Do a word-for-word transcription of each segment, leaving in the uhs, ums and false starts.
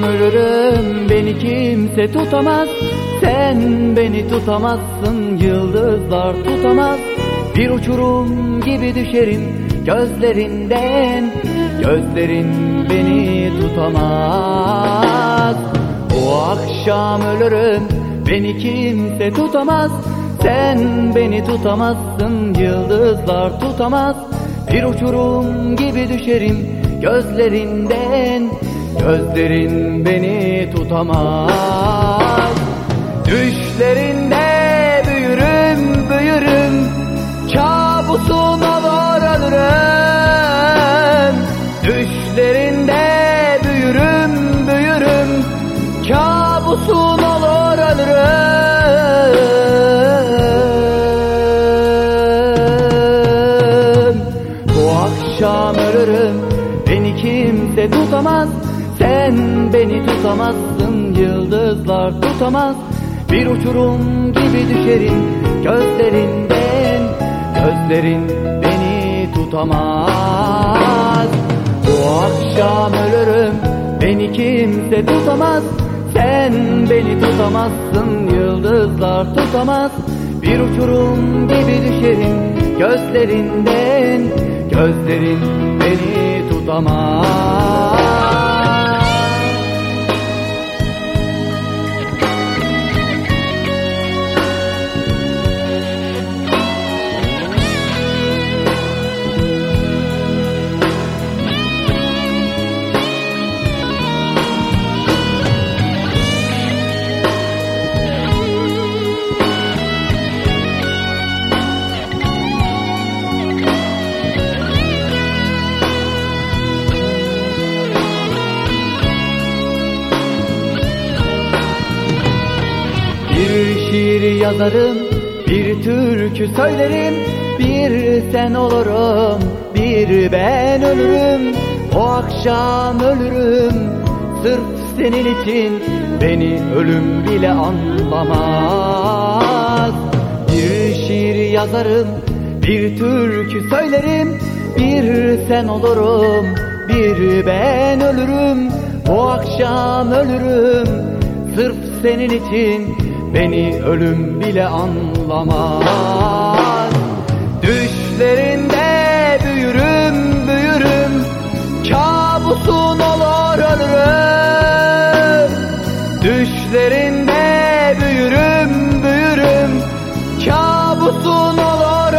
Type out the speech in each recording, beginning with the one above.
akşam ölürüm, beni kimse tutamaz. Sen beni tutamazsın, yıldızlar tutamaz. Bir uçurum gibi düşerim gözlerinden, gözlerin beni tutamaz. Bu akşam ölürüm, beni kimse tutamaz. Sen beni tutamazsın, yıldızlar tutamaz. Bir uçurum gibi düşerim gözlerinden, gözlerin beni tutamaz. Düşlerinde büyürüm, büyürüm, kabusun olur ölürüm. Düşlerinde büyürüm, büyürüm, kabusun olur ölürüm. Bu akşam ölürüm, beni kimse tutamaz. Sen beni tutamazsın, yıldızlar tutamaz. Bir uçurum gibi düşerim gözlerinden, gözlerin beni tutamaz. Bu akşam ölürüm, beni kimse tutamaz. Sen beni tutamazsın, yıldızlar tutamaz. Bir uçurum gibi düşerim gözlerinden, gözlerin beni tutamaz. Bir şiir yazarım, bir türkü söylerim. Bir sen olurum, bir ben ölürüm. O akşam ölürüm, sırf senin için. Beni ölüm bile anlamaz. Bir şiir yazarım, bir türkü söylerim. Bir sen olurum, bir ben ölürüm. O akşam ölürüm, sırf senin için. Beni ölüm bile anlamaz. Düşlerinde büyürüm, büyürüm, kabusun olur ölürüm. Düşlerinde büyürüm, büyürüm, kabusun olur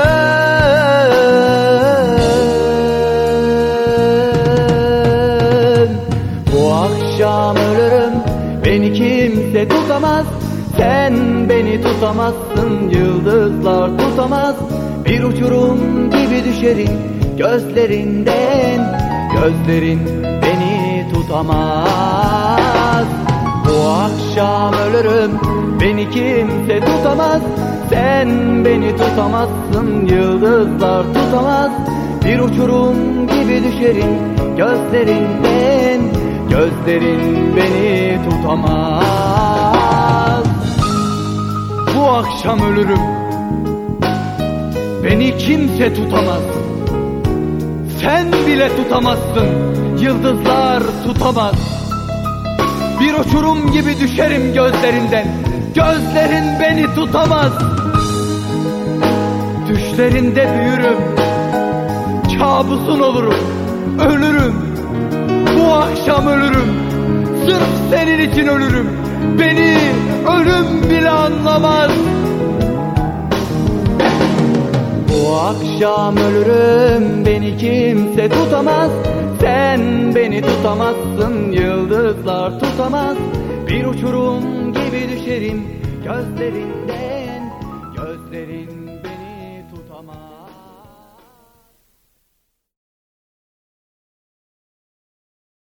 ölürüm. Bu akşam ölürüm, beni kimse tutamaz. Sen beni tutamazsın, yıldızlar tutamaz. Bir uçurum gibi düşerim gözlerinden, gözlerin beni tutamaz. Bu akşam ölürüm, beni kimse tutamaz. Sen beni tutamazsın, yıldızlar tutamaz. Bir uçurum gibi düşerim gözlerinden, gözlerin beni tutamaz. Bu akşam ölürüm, beni kimse tutamaz. Sen bile tutamazsın, yıldızlar tutamaz. Bir uçurum gibi düşerim gözlerinden, gözlerin beni tutamaz. Düşlerinde büyürüm, kabusun olurum, ölürüm. Bu akşam ölürüm, sırf senin için ölürüm. Beni ölüm bile anlamaz. Bu akşam ölürüm, beni kimse tutamaz. Sen beni tutamazsın, yıldızlar tutamaz. Bir uçurum gibi düşerim gözlerinden.